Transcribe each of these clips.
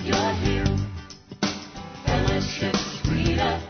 you're here. Fellowship's sweeter,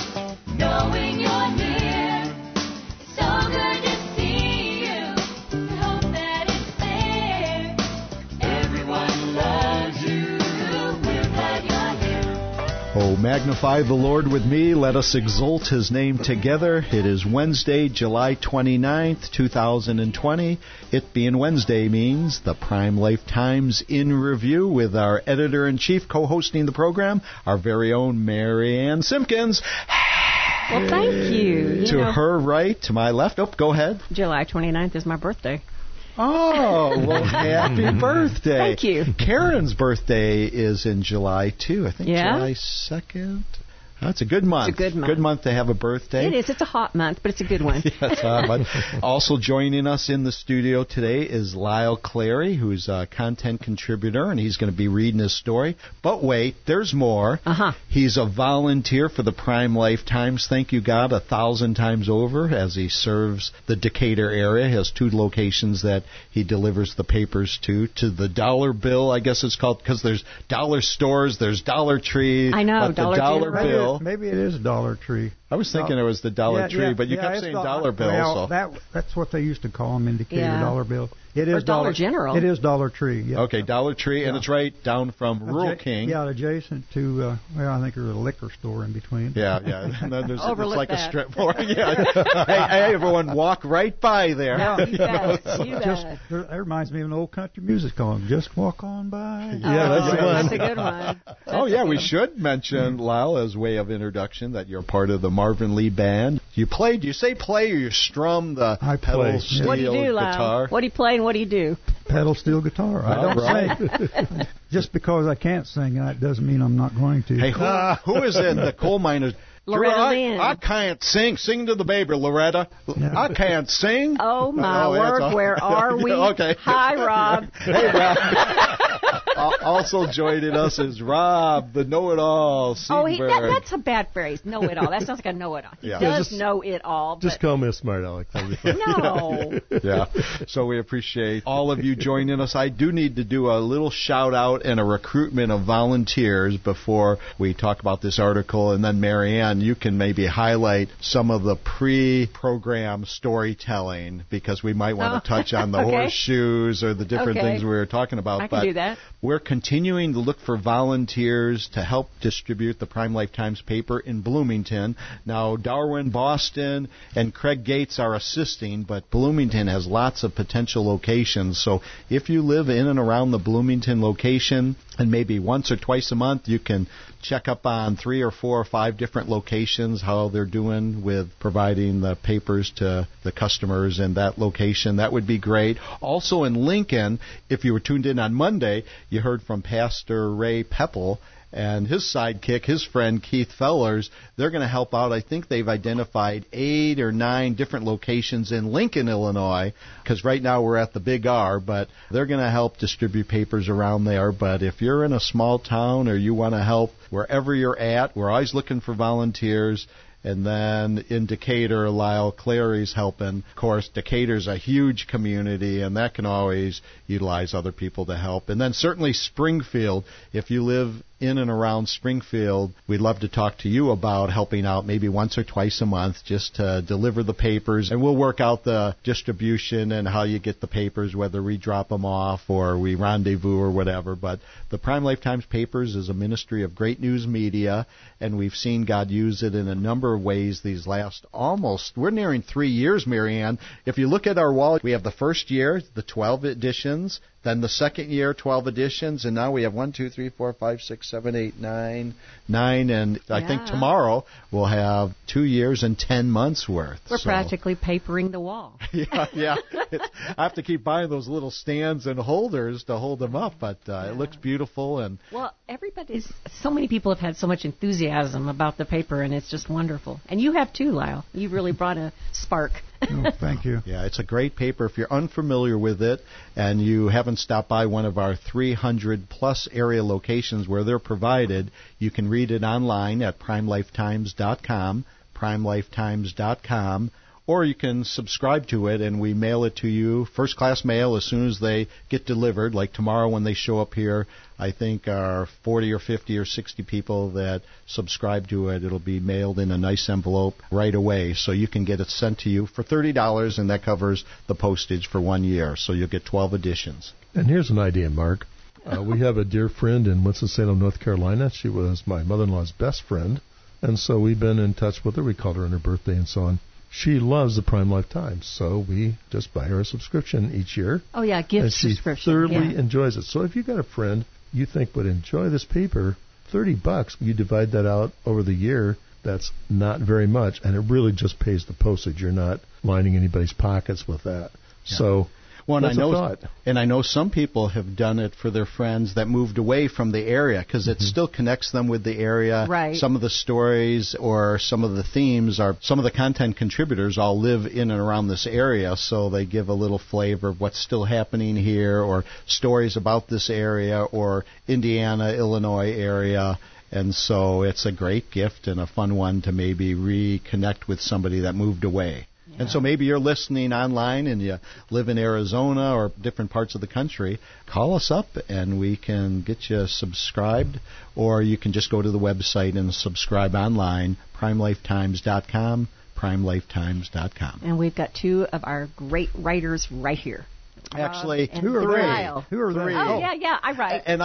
knowing you're near. It's so good to see you. We hope that it's there. Everyone loves you. We're glad you're here. Oh, magnify the Lord with me. Let us exalt His name together. It is Wednesday, July 29th, 2020. It being Wednesday means the Prime Life Times in Review with our editor-in-chief co-hosting the program, our very own Mary Ann Simpkins. Well, thank you. To her right, to my left. Oh, go ahead. July 29th is my birthday. Oh, well, happy birthday. Thank you. Karen's birthday is in July, too. I think Yeah? July 2nd. That's a good month. It's a good month. Good month to have a birthday. It is. It's a hot month, but it's a good one. Yes, but also joining us in the studio today is Lyle Clary, who's a content contributor, and he's going to be reading his story. But wait, there's more. Uh-huh. He's a volunteer for the Prime Life Times. Thank you, God, 1,000 times over as he serves the Decatur area. He has 2 locations that he delivers the papers to the Dollar Bill, I guess it's called, because there's dollar stores, there's Dollar Tree. I know, but Dollar the Dollar General. Bill. Maybe it is Dollar Tree. I was thinking it was the Dollar Tree, but you kept it's saying Dollar Bill. Well, so. that's what they used to call them in Decatur, Yeah. Dollar Bill. It is Or Dollar General. It is Dollar Tree. Yeah. Okay, Dollar Tree, and it's right down from Rural King. Yeah, adjacent to, I think there's a liquor store in between. Yeah. And then there's it's Overlook like that. a strip mall. Yeah. hey, everyone, walk right by there. Yeah. You bet. You bet. That reminds me of an old country music song, Just Walk On By. Yeah, that's the one. That's a good one. Oh, yeah, we should mention, Lyle, as way of introduction, that you're part of the Marvin Lee Band. You play, do you say play or you strum the I pedal play. steel What do you do, Lyle? guitar? What do you play and what do you do? Pedal steel guitar. I don't right. sing. Just because I can't sing, that doesn't mean I'm not going to. Hey, who is in the coal miners? Loretta Lynn. I can't sing. Sing to the baby, Loretta. Yeah. I can't sing. Oh, my Oh, that's word, all. where are we? Okay. Hi, Rob. Hey, Rob. Also joining us is Rob, the know-it-all. Oh, Seaberg. that's a bad phrase, know-it-all. That sounds like a know-it-all. He Yeah. does know it all, but Just call me a smart aleck. no. Yeah. So we appreciate all of you joining us. I do need to do a little shout out and a recruitment of volunteers before we talk about this article. And then, Mary Ann, you can maybe highlight some of the pre-program storytelling because we might want to touch on the Okay. horseshoes or the different Okay. things we were talking about. I can do that. We're continuing to look for volunteers to help distribute the Prime Life Times paper in Bloomington. Now, Darwin, Boston, and Craig Gates are assisting, but Bloomington has lots of potential locations. So if you live in and around the Bloomington location, and maybe once or twice a month, you can check up on 3 or 4 or 5 different locations, how they're doing with providing the papers to the customers in that location. That would be great. Also in Lincoln, if you were tuned in on Monday, you heard from Pastor Ray Pepple and his sidekick, his friend Keith Fellers. They're going to help out. I think they've identified 8 or 9 different locations in Lincoln, Illinois, because right now we're at the Big R, but they're going to help distribute papers around there. But if you're in a small town or you want to help wherever you're at, we're always looking for volunteers. And then in Decatur, Lyle Clary's helping. Of course, Decatur's a huge community, and that can always utilize other people to help. And then certainly Springfield. If you live in and around Springfield, we'd love to talk to you about helping out maybe once or twice a month just to deliver the papers. And we'll work out the distribution and how you get the papers, whether we drop them off or we rendezvous or whatever. But the Prime Life Times Papers is a ministry of Great News Media, and we've seen God use it in a number of ways these last we're nearing 3 years, Mary Ann. If you look at our wall, we have the first year, the 12 editions, then the second year, 12 editions, and now we have 1, 2, 3, 4, 5, 6, 7, 8, 9, and I think tomorrow we'll have 2 years and 10 months worth. We're practically papering the wall. Yeah. I have to keep buying those little stands and holders to hold them up, but it looks beautiful. And well, so many people have had so much enthusiasm about the paper, and it's just wonderful. And you have too, Lyle. You really brought a spark. Oh, thank you. Yeah, it's a great paper. If you're unfamiliar with it and you haven't stopped by one of our 300-plus area locations where they're provided, you can read it online at primelifetimes.com, primelifetimes.com, or you can subscribe to it, and we mail it to you, first-class mail, as soon as they get delivered. Like tomorrow when they show up here, I think our 40 or 50 or 60 people that subscribe to it, it'll be mailed in a nice envelope right away. So you can get it sent to you for $30, and that covers the postage for 1 year. So you'll get 12 editions. And here's an idea, Mark. We have a dear friend in Winston-Salem, North Carolina. She was my mother-in-law's best friend, and so we've been in touch with her. We called her on her birthday and so on. She loves the Prime Life Times, so we just buy her a subscription each year. Oh, yeah, gift and she subscription. thoroughly enjoys it. So if you've got a friend you think would enjoy this paper, $30, you divide that out over the year, that's not very much, and it really just pays the postage. You're not lining anybody's pockets with that. Yeah. So Well, that's a thought. And I know some people have done it for their friends that moved away from the area because it still connects them with the area. Right. Some of the stories or some of the themes are, some of the content contributors all live in and around this area, so they give a little flavor of what's still happening here or stories about this area or Indiana, Illinois area. And so it's a great gift and a fun one to maybe reconnect with somebody that moved away. And so maybe you're listening online and you live in Arizona or different parts of the country. Call us up and we can get you subscribed, or you can just go to the website and subscribe online, primelifetimes.com, primelifetimes.com. And we've got two of our great writers right here. Actually, and Who are they? Lyle. Who are Three. they? Oh, yeah, I write. And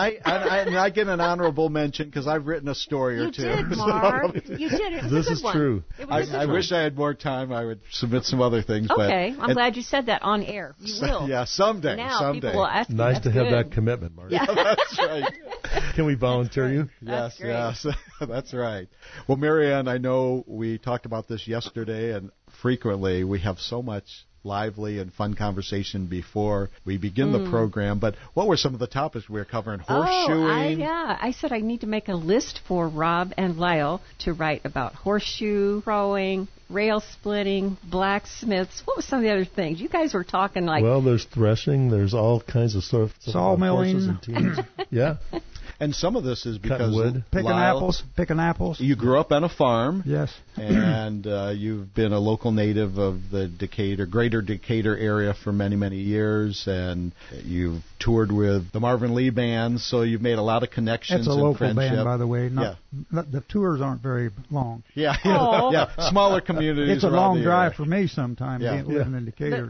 I get an honorable mention because I've written a story or You two. did, So- Mark. You did. It was This a good is one. true. It was a good I one. wish I had more time. I would submit some other things. Okay, I'm but glad you said that on air. You will. Yeah, someday. Now someday. people will ask me. Nice That's to have good. that commitment, Mark. Yeah. That's right. Can we volunteer you? That's great. Yes, that's right. Well, Marianne, I know we talked about this yesterday, and frequently we have so much lively and fun conversation before we begin the program. But what were some of the topics we were covering? Horseshoeing? I said I need to make a list for Rob and Lyle to write about horseshoe throwing, rail splitting, blacksmiths. What was some of the other things? You guys were talking like... Well, there's threshing. There's all kinds of stuff. Sawmilling. Horses and teams. Yeah. And some of this is because Cutting wood. Picking apples. You grew up on a farm. Yes. And you've been a local native of the Decatur, greater Decatur area for many, many years, and you've toured with the Marvin Lee Band, so you've made a lot of connections It's a and local friendship. band, by the way. The tours aren't very long. Yeah, Oh. yeah, smaller communities. It's a around long the drive area. for me sometimes, Yeah. living in Decatur.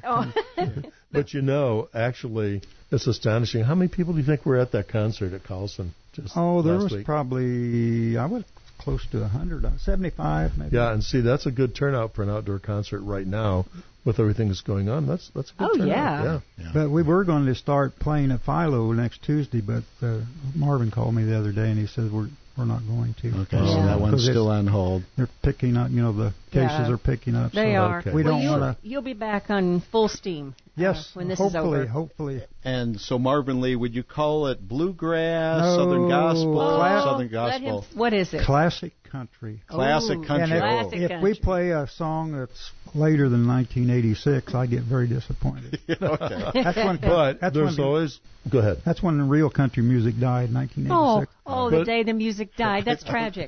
But you know, actually, it's astonishing. How many people do you think were at that concert at Carlson just Oh, there last was week? probably, I was close to 100, 75 maybe. Yeah, and see, that's a good turnout for an outdoor concert right now with everything that's going on. That's a good Oh, turnout. yeah. But we were going to start playing at Philo next Tuesday, but Marvin called me the other day and he said we're not going to. Okay, so Yeah. that one's Because still on hold. They're picking up, the cases Yeah. are picking up. They so are. Okay. We Well, don't you'll, want you'll be back on full steam. Yes, when this is over. hopefully. And so, Marvin Lee, would you call it bluegrass, No. Southern gospel, Oh, Southern let him, gospel? what is it? Classic country. Classic Ooh, country. And Classic if we country. play a song that's later than 1986, I get very disappointed. Okay. That's when, But that's there's when, always... Go ahead. that's when the real country music died, 1986. The But- day the music died. That's tragic.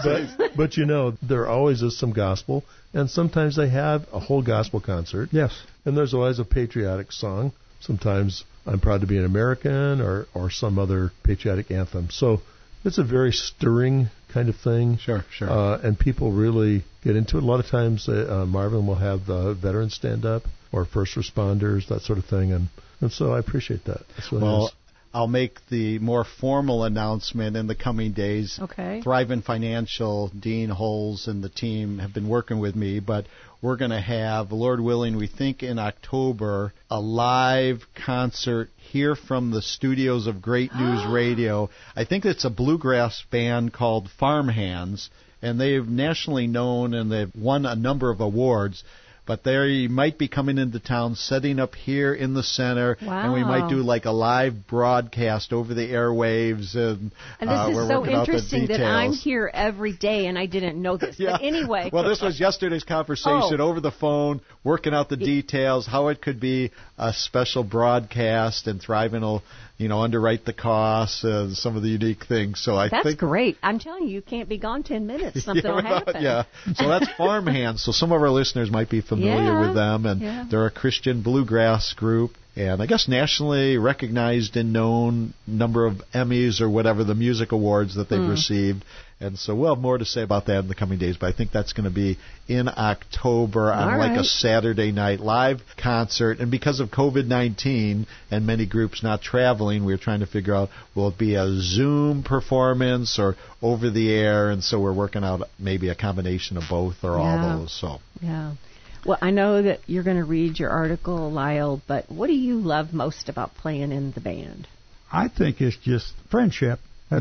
But you know, there always is some gospel, and sometimes they have a whole gospel concert, Yes. and there's always a patriotic song. Sometimes I'm proud to be an American or some other patriotic anthem. So it's a very stirring kind of thing. Sure. And people really get into it. A lot of times Marvin will have the veterans stand up or first responders, that sort of thing. And so I appreciate that. That's what it Well, is. I'll make the more formal announcement in the coming days. Okay. Thrivent Financial, Dean Holes, and the team have been working with me, but we're going to have, Lord willing, we think in October, a live concert here from the studios of Great News Radio. I think it's a bluegrass band called Farmhands, and they're nationally known and they've won a number of awards. But they might be coming into town, setting up here in the center, and we might Wow. do like a live broadcast over the airwaves. And And this we're is so working out the interesting that I'm details. here every day and I didn't know this. But anyway. Well, this was yesterday's conversation over the phone, working out the details, how it could be a special broadcast, and Thrivent will underwrite the costs and some of the unique things. So I That's think great. I'm telling you, you can't be gone 10 minutes. Something will happen. Yeah. So that's Farmhands. So some of our listeners might be familiar with them, and they're a Christian bluegrass group. And I guess nationally recognized and known, number of Emmys or whatever, the music awards that they've received. And so we'll have more to say about that in the coming days, but I think that's going to be in October on a Saturday night live concert. And because of COVID-19 and many groups not traveling, we're trying to figure out, will it be a Zoom performance or over the air? And so we're working out maybe a combination of both or all those. So. Yeah. Well, I know that you're going to read your article, Lyle, but what do you love most about playing in the band? I think it's just friendship. I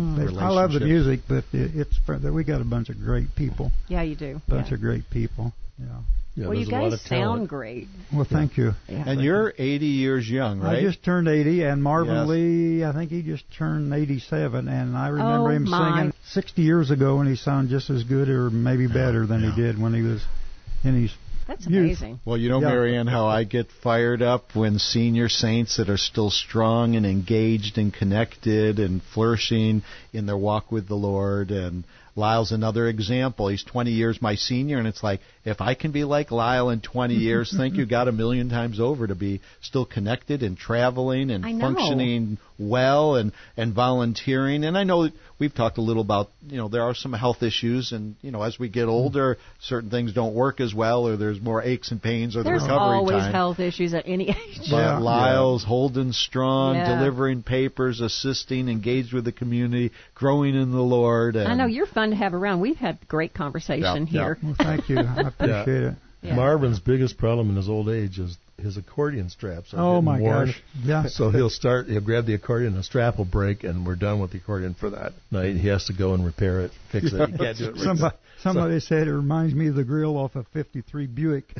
love the music, but we got a bunch of great people. Yeah, you do. Bunch of great people. Yeah. Well, you guys sound great. Well, thank you. Yeah. And you're 80 years young, right? I just turned 80, and Marvin Lee, I think he just turned 87, and I remember him singing 60 years ago, and he sounded just as good or maybe better than he did when he was in his That's amazing. Well, Marianne, how I get fired up when senior saints that are still strong and engaged and connected and flourishing in their walk with the Lord. And Lyle's another example. He's 20 years my senior, and it's like, if I can be like Lyle in 20 years, think you got a million times over to be still connected and traveling and functioning well and volunteering. And I know we've talked a little about, there are some health issues, and, as we get older, certain things don't work as well, or there's more aches and pains, or the recovery time. There's always health issues at any age. But Lyle's holding strong, delivering papers, assisting, engaged with the community, growing in the Lord. And I know you're fun to have around. We've had great conversation here. Well, thank you. I appreciate it. Yeah. Marvin's biggest problem in his old age is his accordion straps are getting worn. Gosh. Yeah. So he'll grab the accordion, and the strap will break, and we're done with the accordion for that night. He has to go and repair it, fix it. He can't do it. Somebody said it reminds me of the grill off a 53 Buick.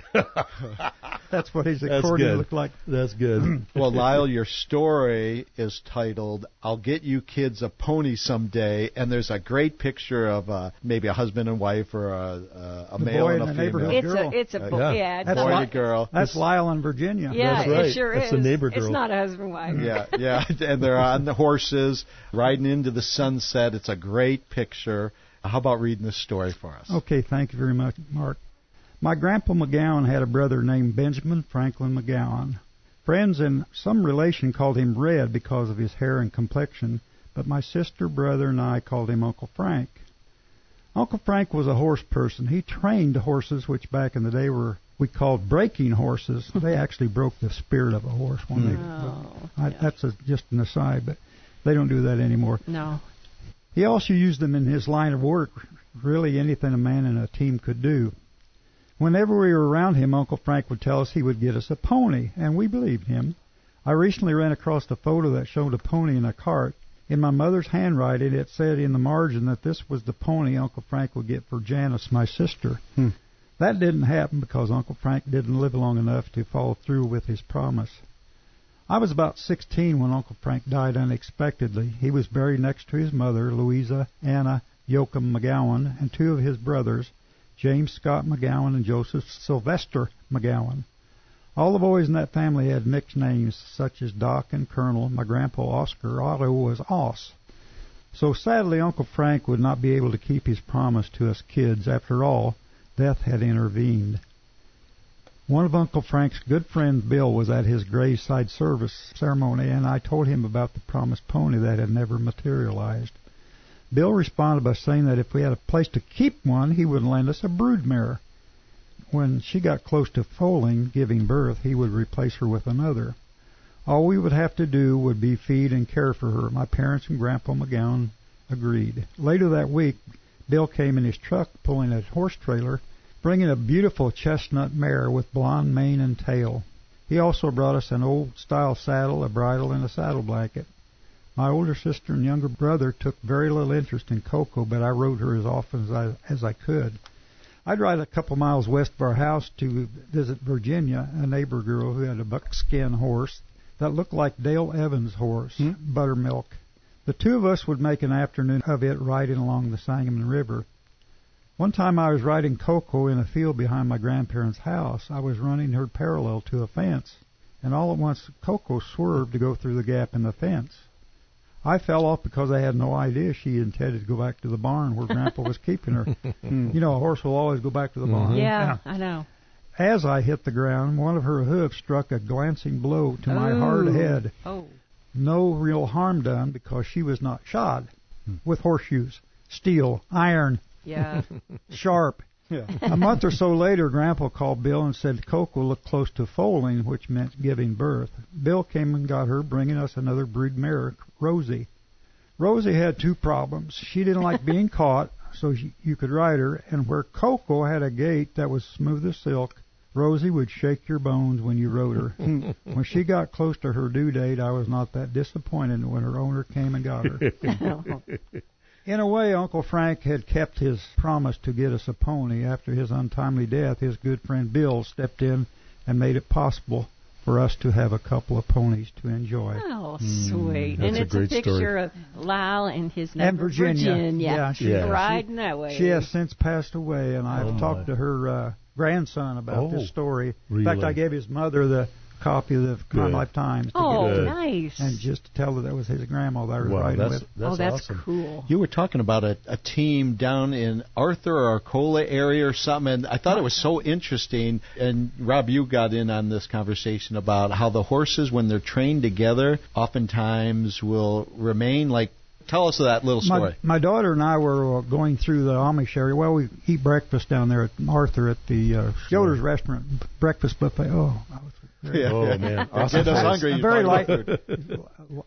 That's what his accordion looked like. That's good. Well, Lyle, your story is titled, I'll Get You Kids a Pony Someday, and there's a great picture of maybe a husband and wife or a male and a female. It's a boy and girl. That's Lyle in Virginia. Yeah, that's right. It sure is. It's the neighbor girl. It's not a husband wife. Yeah, and they're on the horses riding into the sunset. It's a great picture. How about reading this story for us? Okay, thank you very much, Mark. My Grandpa McGowan had a brother named Benjamin Franklin McGowan. Friends and some relation called him Red because of his hair and complexion, but my sister, brother, and I called him Uncle Frank. Uncle Frank was a horse person. He trained horses, which back in the day we called breaking horses. They actually broke the spirit of a horse when that's just an aside, but they don't do that anymore. No. He also used them in his line of work, really anything a man in a team could do. Whenever we were around him, Uncle Frank would tell us he would get us a pony, and we believed him. I recently ran across a photo that showed a pony in a cart. In my mother's handwriting, it said in the margin that this was the pony Uncle Frank would get for Janice, my sister. That didn't happen because Uncle Frank didn't live long enough to follow through with his promise. I was about 16 when Uncle Frank died unexpectedly. He was buried next to his mother, Louisa Anna Yoakum McGowan, and two of his brothers, James Scott McGowan and Joseph Sylvester McGowan. All the boys in that family had mixed names, such as Doc and Colonel. My grandpa, Oscar Otto, was Oss. So sadly, Uncle Frank would not be able to keep his promise to us kids. After all, death had intervened. One of Uncle Frank's good friends, Bill, was at his graveside service ceremony, and I told him about the promised pony that had never materialized. Bill responded by saying that if we had a place to keep one, he would lend us a broodmare. When she got close to foaling, giving birth, he would replace her with another. All we would have to do would be feed and care for her. My parents and Grandpa McGowan agreed. Later that week, Bill came in his truck pulling a horse trailer, bringing a beautiful chestnut mare with blonde mane and tail. He also brought us an old-style saddle, a bridle, and a saddle blanket. My older sister and younger brother took very little interest in Coco, but I rode her as often as I could. I'd ride a couple miles west of our house to visit Virginia, a neighbor girl who had a buckskin horse that looked like Dale Evans' horse, Buttermilk. The two of us would make an afternoon of it riding along the Sangamon River. One time I was riding Coco in a field behind my grandparents' house. I was running her parallel to a fence. and all at once Coco swerved to go through the gap in the fence. I fell off because I had no idea she intended to go back to the barn where Grandpa was keeping her. You know, a horse will always go back to the barn. Yeah, I know. As I hit the ground, one of her hooves struck a glancing blow to my hard head. Oh. No real harm done because she was not shod with horseshoes, steel, iron, Yeah. sharp. Yeah. A month or so later, Grandpa called Bill and said Coco looked close to foaling, which meant giving birth. Bill came and got her, bringing us another brood mare, Rosie. Rosie had two problems. She didn't like being caught, so you could ride her, and where Coco had a gait that was smooth as silk, Rosie would shake your bones when you rode her. When she got close to her due date, I was not that disappointed when her owner came and got her. In a way, Uncle Frank had kept his promise to get us a pony. After his untimely death, his good friend Bill stepped in and made it possible for us to have a couple of ponies to enjoy. Oh, sweet. That's And a it's a great picture story. of Lyle and his And number Virginia. Yeah, she- riding that way. She has since passed away, and I've Oh, talked my. to her grandson about this story. In fact, really? I gave his mother the copy of the Prime Good. Life Times to Oh, give to her, nice. and just to tell her that was his grandma that I was Wow, riding that's with. that's that's awesome. cool. You were talking about a team down in Arthur or Arcola area or something, and I thought it was so interesting. And Rob, you got in on this conversation about how the horses, when they're trained together, oftentimes will remain like. Tell us that little story. My daughter and I were going through the Amish area. Well, we eat breakfast down there at Arthur at the Yoder's restaurant, breakfast buffet. Oh, I was very, Yeah, Oh, yeah. man. Get us hungry. I'm you very talk light. about food.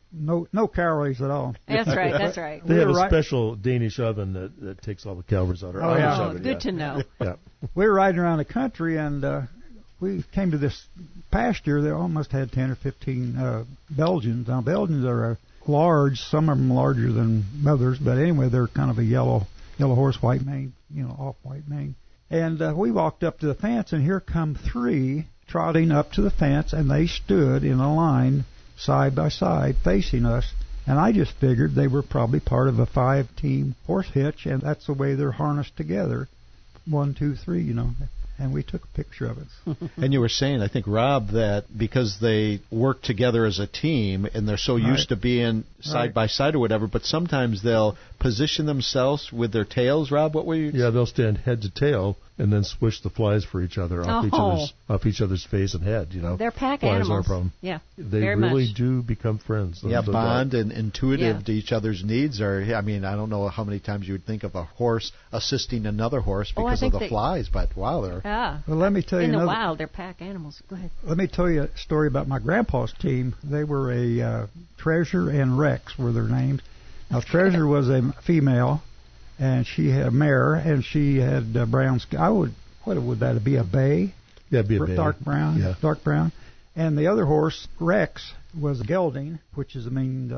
no calories at all. That's right. That's right. They have We a were right- special Danish oven that takes all the calories out. Or Oh, Irish yeah. Oh, oven, good to know. Yeah. We were riding around the country, and we came to this pasture. They almost had 10 or 15 Belgians. Now, Belgians are large, some of them larger than others, but anyway, they're kind of a yellow horse, white mane, off-white mane. And we walked up to the fence, and here come three trotting up to the fence, and they stood in a line side by side facing us. And I just figured they were probably part of a 5-team horse hitch, and that's the way they're harnessed together. 1, 2, 3, and we took a picture of it. And you were saying, I think, Rob, that because they work together as a team and they're so used to being side by side or whatever, but sometimes they'll position themselves with their tails. Rob, what were you? Yeah, they'll stand head to tail and then swish the flies for each other off each other's face and head. They're pack flies animals. aren't a problem. Yeah, They very really much. do become friends. Yeah, Those bond and intuitive Yeah. to each other's needs are. I mean, I don't know how many times you would think of a horse assisting another horse Oh, I because of think the they- flies, but wow, they're. Yeah. Well, let me tell you In the another. wild, they're pack animals. Go ahead. Let me tell you a story about my grandpa's team. They were a Treasure and Rex were their names. Now, Treasure was a female, and she had a mare, and she had brown skin. What would that be? A bay? Yeah, it'd be a bay. Dark brown. Yeah. Dark brown. And the other horse, Rex, was a gelding, which is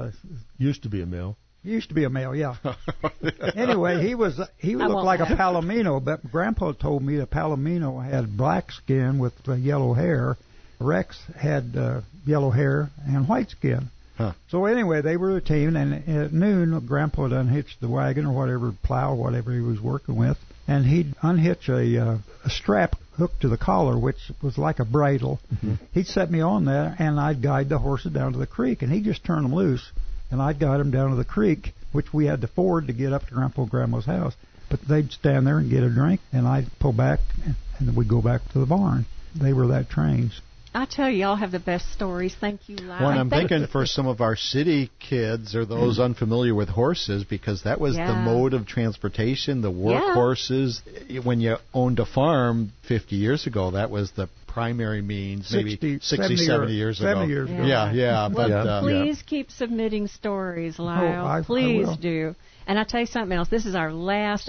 Used to be a male. used to be a male. Yeah. Anyway, he looked won't like a laugh. Palomino, but Grandpa told me the Palomino had black skin with yellow hair. Rex had yellow hair and white skin. Huh. So anyway, they were a team, and at noon, Grandpa would unhitch the wagon or whatever, plow, whatever he was working with, and he'd unhitch a strap hooked to the collar, which was like a bridle. Mm-hmm. He'd set me on there, and I'd guide the horses down to the creek, and he'd just turn them loose, and I'd guide them down to the creek, which we had to ford to get up to Grandpa and Grandma's house. But they'd stand there and get a drink, and I'd pull back, and then we'd go back to the barn. They were that trained. I tell you, y'all have the best stories. Thank you, Lyle. Well, and I'm thinking for some of our city kids or those unfamiliar with horses, because that was the Yeah. mode of transportation, the workhorses. When you owned a farm 50 years ago, that was the primary means, maybe 60, 70 years ago. 70 years ago. Yeah. Well, But, please keep submitting stories, Lyle. I please will. do. And I'll tell you something else. This is our last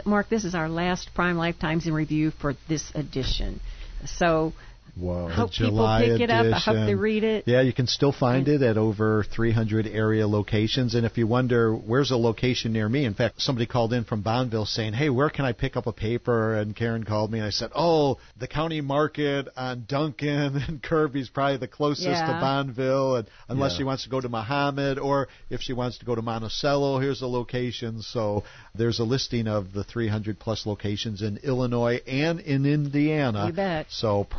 Prime Lifetimes in Review for this edition. So Wow. I hope people July pick it up. I hope they edition. read it. Yeah, you can still find it at over 300 area locations. And if you wonder, where's a location near me? In fact, somebody called in from Bonneville saying, hey, where can I pick up a paper? And Karen called me and I said, oh, the county market on Duncan and Kirby's probably the closest to Yeah. Bonneville. And unless Yeah. she wants to go to Muhammad, or if she wants to go to Monticello, here's a location. So there's a listing of the 300 plus locations in Illinois and in Indiana. You bet. So Prime Life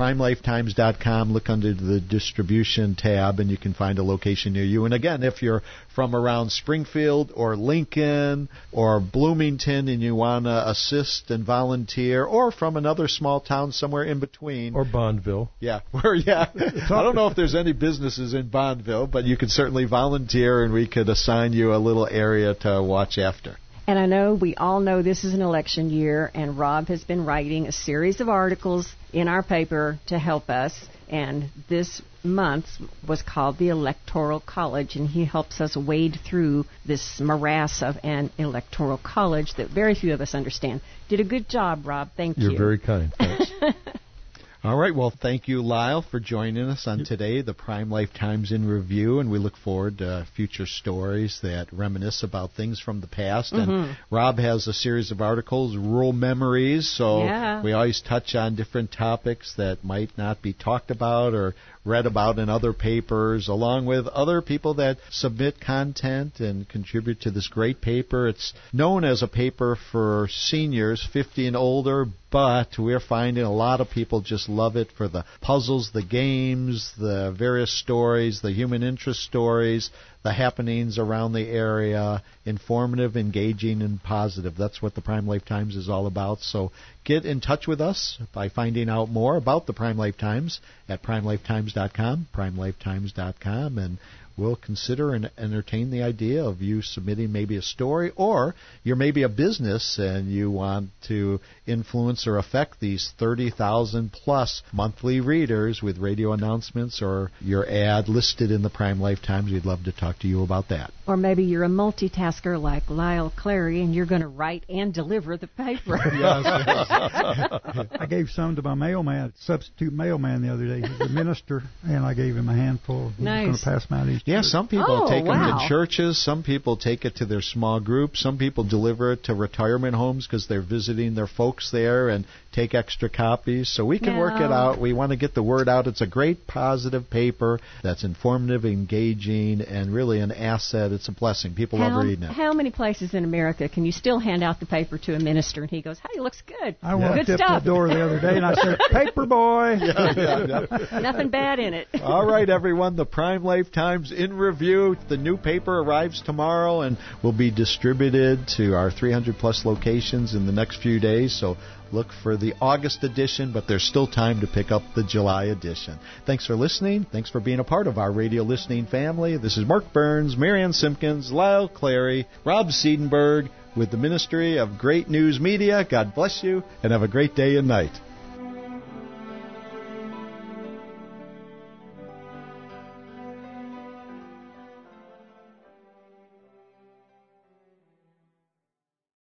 primelifetimes.com. Look under the distribution tab, and you can find a location near you. And again, if you're from around Springfield or Lincoln or Bloomington and you want to assist and volunteer, or from another small town somewhere in between. Or Bonneville. Yeah. I don't know if there's any businesses in Bonneville, but you can certainly volunteer, and we could assign you a little area to watch after. And I know we all know this is an election year, and Rob has been writing a series of articles in our paper to help us. And this month was called the Electoral College, and he helps us wade through this morass of an electoral college that very few of us understand. Did a good job, Rob. Thank you. You're very kind. Thanks. All right. Well, thank you, Lyle, for joining us on today, the Prime Life Times in Review, and we look forward to future stories that reminisce about things from the past. And Rob has a series of articles, Rural Memories, so we always touch on different topics that might not be talked about or read about in other papers, along with other people that submit content and contribute to this great paper. It's known as a paper for seniors, 50 and older, but we're finding a lot of people just love it for the puzzles, the games, the various stories, the human interest stories, the happenings around the area, informative, engaging, and positive. That's what the Prime Life Times is all about. So get in touch with us by finding out more about the Prime Life Times at primelifetimes.com, primelifetimes.com, and we'll consider and entertain the idea of you submitting maybe a story, or you're maybe a business and you want to influence or affect these 30,000 plus monthly readers with radio announcements or your ad listed in the Prime Life Times. We'd love to talk to you about that. Or maybe you're a multitasker like Lyle Clary, and you're going to write and deliver the paper. I gave some to my mailman, substitute mailman the other day. He's a minister, and I gave him a handful. He was going to pass them out each Yeah, church. some people take them to churches. Some people take it to their small groups. Some people deliver it to retirement homes because they're visiting their folks there and take extra copies. So we can work it out. We want to get the word out. It's a great positive paper that's informative, engaging, and really an asset. It's a blessing. People love reading it. How many places in America can you still hand out the paper to a minister and he goes, hey, looks good. I walked good up stuff. the door the other day and I said, paper boy. Nothing bad in it. All right, everyone. The Prime Life Times in Review. The new paper arrives tomorrow and will be distributed to our 300-plus locations in the next few days. So look for the August edition, but there's still time to pick up the July edition. Thanks for listening. Thanks for being a part of our radio listening family. This is Mark Burns, Marianne Simpkins, Lyle Clary, Rob Seidenberg with the Ministry of Great News Media. God bless you, and have a great day and night.